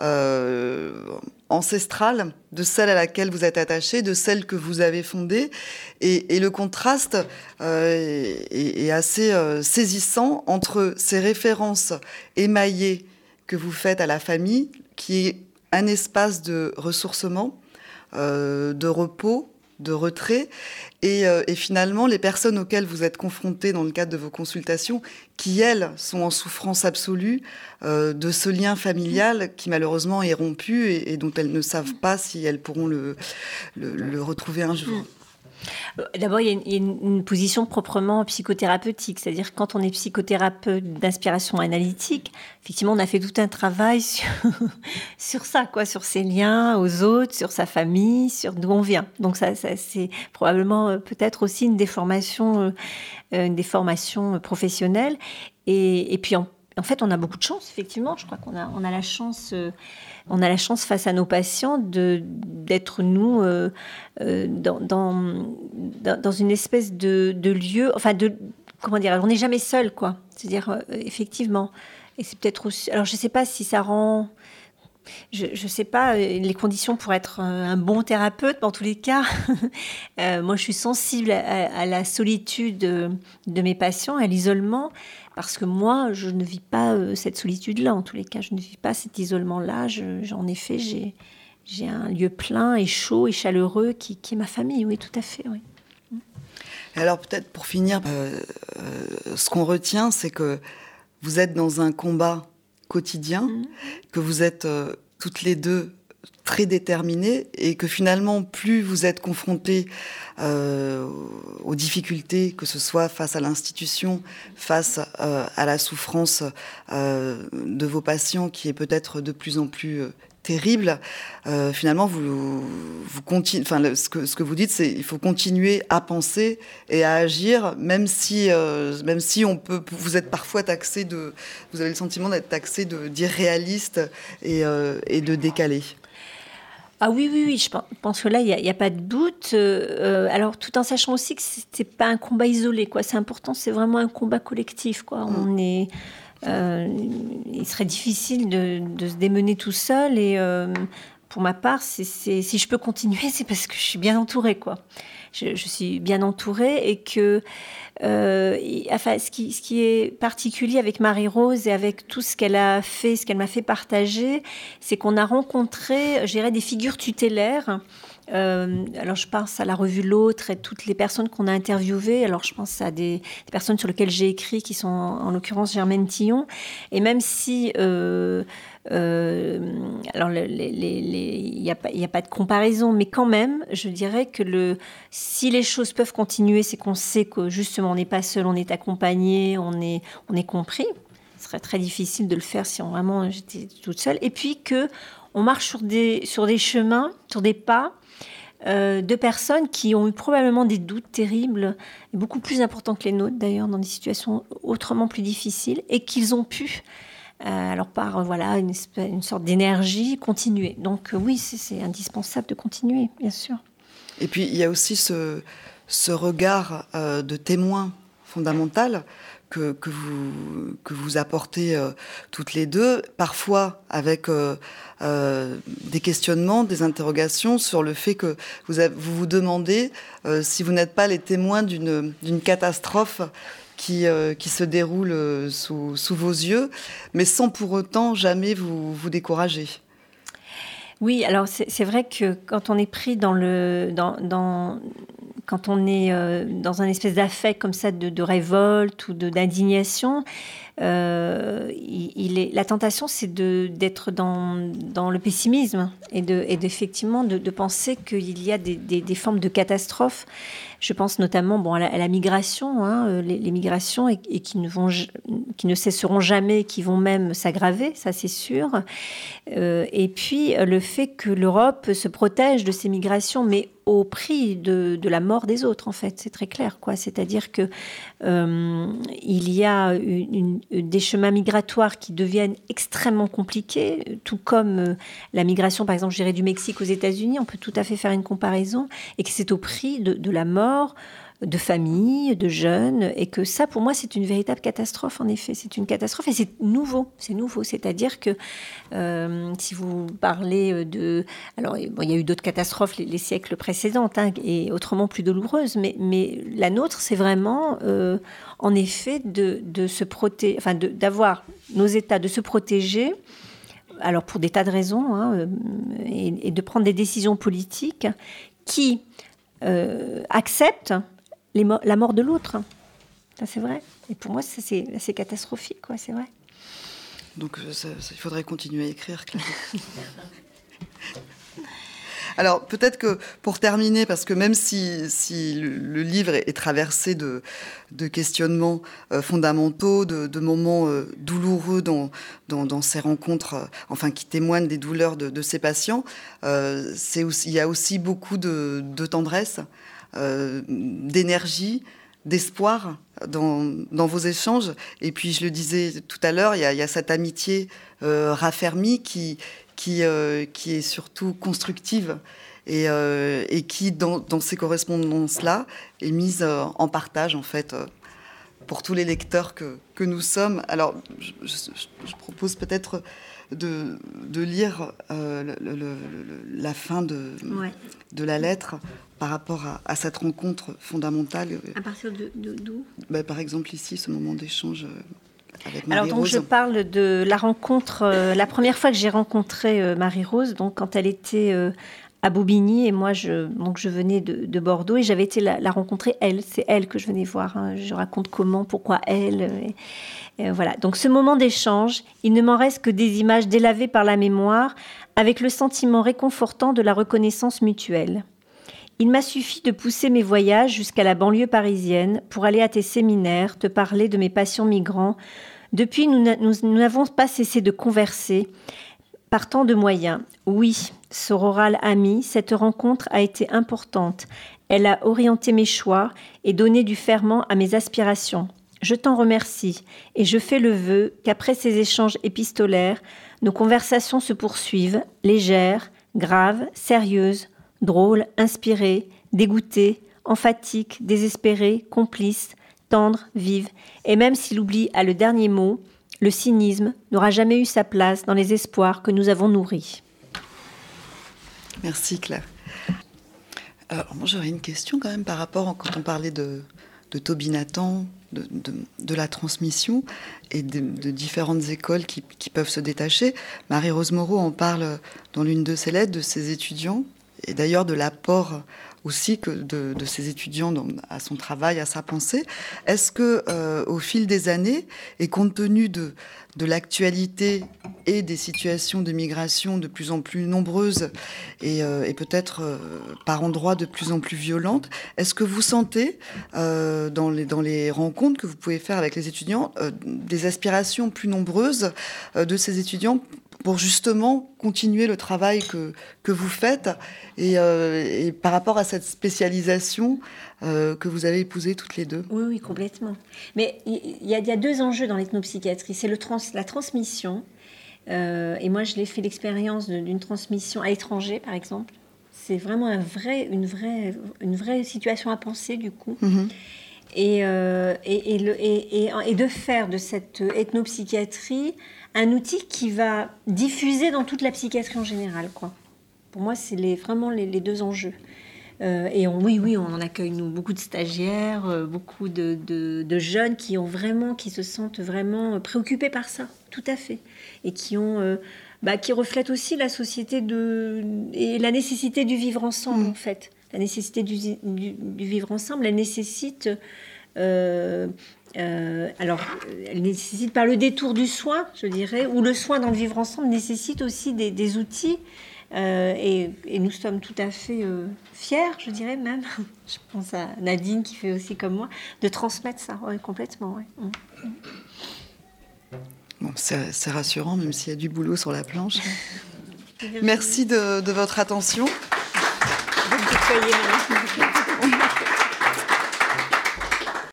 ancestrale, de celle à laquelle vous êtes attaché, de celle que vous avez fondée. Et le contraste est assez saisissant entre ces références émaillées que vous faites à la famille, qui est un espace de ressourcement, de repos, de retrait, et finalement les personnes auxquelles vous êtes confrontés dans le cadre de vos consultations, qui elles sont en souffrance absolue de ce lien familial qui malheureusement est rompu et dont elles ne savent pas si elles pourront le retrouver un jour. D'abord, il y a une position proprement psychothérapeutique, c'est-à-dire quand on est psychothérapeute d'inspiration analytique, effectivement, on a fait tout un travail sur ça, quoi, sur ses liens aux autres, sur sa famille, sur d'où on vient. Donc ça c'est probablement peut-être aussi une déformation professionnelle. Et puis en fait, on a beaucoup de chance, effectivement. Je crois qu'on a la chance. On a la chance face à nos patients d'être nous dans une espèce de lieu. Enfin, comment dire, on n'est jamais seul, quoi. C'est-à-dire, effectivement. Et c'est peut-être aussi. Alors, je ne sais pas si ça rend. Je ne sais pas les conditions pour être un bon thérapeute, mais en tous les cas, moi je suis sensible à la solitude de mes patients, à l'isolement, parce que moi je ne vis pas cette solitude-là, en tous les cas, je ne vis pas cet isolement-là. En effet, j'ai un lieu plein et chaud et chaleureux qui est ma famille, oui, tout à fait, oui. Et alors peut-être pour finir, ce qu'on retient, c'est que vous êtes dans un combat quotidien, que vous êtes toutes les deux très déterminées et que finalement, plus vous êtes confrontés aux difficultés, que ce soit face à l'institution, face à la souffrance de vos patients qui est peut-être de plus en plus terrible, finalement, vous continuez. Enfin, ce que vous dites, c'est il faut continuer à penser et à agir, même si vous êtes parfois taxé vous avez le sentiment d'être taxé d'irréaliste et de décalé. Ah oui, je pense que là, il n'y a pas de doute. Alors, tout en sachant aussi que ce n'était pas un combat isolé, quoi. C'est important, c'est vraiment un combat collectif, quoi. Il serait difficile de se démener tout seul. Et pour ma part, si je peux continuer, c'est parce que je suis bien entourée, quoi. Je suis bien entourée et que... ce qui est particulier avec Marie-Rose et avec tout ce qu'elle a fait, ce qu'elle m'a fait partager, c'est qu'on a rencontré, je dirais, des figures tutélaires. Alors je pense à la revue L'Autre et toutes les personnes qu'on a interviewées. Alors je pense à des personnes sur lesquelles j'ai écrit, qui sont en l'occurrence Germaine Tillon. Et même si alors il n'y a pas de comparaison, mais quand même, je dirais que si les choses peuvent continuer, c'est qu'on sait que justement on n'est pas seul, on est accompagné, on est compris. Ce serait très difficile de le faire si vraiment j'étais toute seule. Et puis que on marche sur des chemins, sur des pas de personnes qui ont eu probablement des doutes terribles, beaucoup plus importants que les nôtres d'ailleurs, dans des situations autrement plus difficiles, et qu'ils ont pu, alors par une sorte d'énergie, continuer. Donc oui, c'est indispensable de continuer, bien sûr. Et puis il y a aussi ce regard de témoin fondamental que vous apportez toutes les deux, parfois avec des questionnements, des interrogations sur le fait que vous vous demandez si vous n'êtes pas les témoins d'une catastrophe qui se déroule sous vos yeux, mais sans pour autant jamais vous décourager. Oui, alors c'est vrai que quand on est pris quand on est dans un espèce d'affect comme ça de révolte ou d'indignation, la tentation, c'est d'être dans le pessimisme et d'effectivement de penser qu'il y a des formes de catastrophes. Je pense notamment à la migration, les migrations et qui ne cesseront jamais, qui vont même s'aggraver, ça c'est sûr. Et puis le fait que l'Europe se protège de ces migrations, mais au prix de la mort des autres, en fait, c'est très clair, quoi. C'est-à-dire que il y a des chemins migratoires qui deviennent extrêmement compliqués, tout comme la migration, par exemple, je dirais du Mexique aux États-Unis, on peut tout à fait faire une comparaison, et que c'est au prix de la mort de familles, de jeunes, et que ça, pour moi, c'est une véritable catastrophe, en effet. C'est une catastrophe, et c'est nouveau. C'est-à-dire que si vous parlez de... Alors, il y a eu d'autres catastrophes les siècles précédents, et autrement plus douloureuses, mais la nôtre, c'est vraiment, en effet, de se protéger, enfin, d'avoir nos États, de se protéger, alors pour des tas de raisons, et de prendre des décisions politiques qui acceptent la mort de l'autre. Ça, c'est vrai. Et pour moi, c'est catastrophique, quoi, c'est vrai. Donc, il faudrait continuer à écrire, Claire. Alors, peut-être que pour terminer, parce que même si le livre est traversé de questionnements fondamentaux, de moments douloureux dans ces rencontres, qui témoignent des douleurs de ces patients, il y a aussi beaucoup de tendresse, d'énergie, d'espoir dans vos échanges. Et puis, je le disais tout à l'heure, il y a cette amitié raffermie qui est surtout constructive et qui, dans ces correspondances-là, est mise en partage, en fait, pour tous les lecteurs que nous sommes. Alors, je propose peut-être de lire la fin de la lettre par rapport à cette rencontre fondamentale. À partir d'où ? Par exemple, ici, ce moment d'échange avec Marie-Rose. Alors, donc, je parle de la rencontre, la première fois que j'ai rencontré Marie-Rose, donc quand elle était à Bobigny, et moi, je venais de Bordeaux, et j'avais été la rencontrer, elle. C'est elle que je venais voir. Je raconte comment, pourquoi elle. Et voilà. Donc, ce moment d'échange, il ne m'en reste que des images délavées par la mémoire, avec le sentiment réconfortant de la reconnaissance mutuelle. Il m'a suffi de pousser mes voyages jusqu'à la banlieue parisienne pour aller à tes séminaires, te parler de mes patients migrants. Depuis, nous n'avons pas cessé de converser par tant de moyens. Oui, sororal ami, cette rencontre a été importante. Elle a orienté mes choix et donné du ferment à mes aspirations. Je t'en remercie et je fais le vœu qu'après ces échanges épistolaires, nos conversations se poursuivent, légères, graves, sérieuses, drôle, inspiré, dégoûté, emphatique, désespéré, complice, tendre, vive. Et même si l'oubli a le dernier mot, le cynisme n'aura jamais eu sa place dans les espoirs que nous avons nourris. Merci Claire. Alors, moi j'aurais une question quand même par rapport, quand on parlait de Toby Nathan, de la transmission et de différentes écoles qui peuvent se détacher. Marie-Rose Moreau en parle dans l'une de ses lettres de ses étudiants, et d'ailleurs de l'apport aussi de ces étudiants à son travail, à sa pensée. Est-ce que, au fil des années, et compte tenu de l'actualité et des situations de migration de plus en plus nombreuses et peut-être par endroits de plus en plus violentes, est-ce que vous sentez, dans les rencontres que vous pouvez faire avec les étudiants, des aspirations plus nombreuses de ces étudiants pour justement continuer le travail que vous faites et par rapport à cette spécialisation que vous avez épousée toutes les deux? Oui, complètement. Mais il y a deux enjeux dans l'ethnopsychiatrie. C'est la transmission. Et moi, je l'ai fait l'expérience d'une transmission à l'étranger, par exemple. C'est vraiment une vraie situation à penser, du coup. Mm-hmm. et de faire de cette ethnopsychiatrie un outil qui va diffuser dans toute la psychiatrie en général, quoi. Pour moi, c'est vraiment les deux enjeux. Oui, on en accueille nous beaucoup de stagiaires, beaucoup de jeunes qui se sentent vraiment préoccupés par ça, tout à fait, et qui reflètent aussi la société et la nécessité du vivre ensemble, en fait. La nécessité du vivre ensemble, elle nécessite elle nécessite par le détour du soin, je dirais, ou le soin dans le vivre ensemble nécessite aussi des outils. Et nous sommes tout à fait fiers, je dirais même, je pense à Nadine qui fait aussi comme moi, de transmettre ça, complètement. Ouais. Bon, c'est rassurant, même s'il y a du boulot sur la planche. Merci de votre attention. Vous me tutoyez maintenant.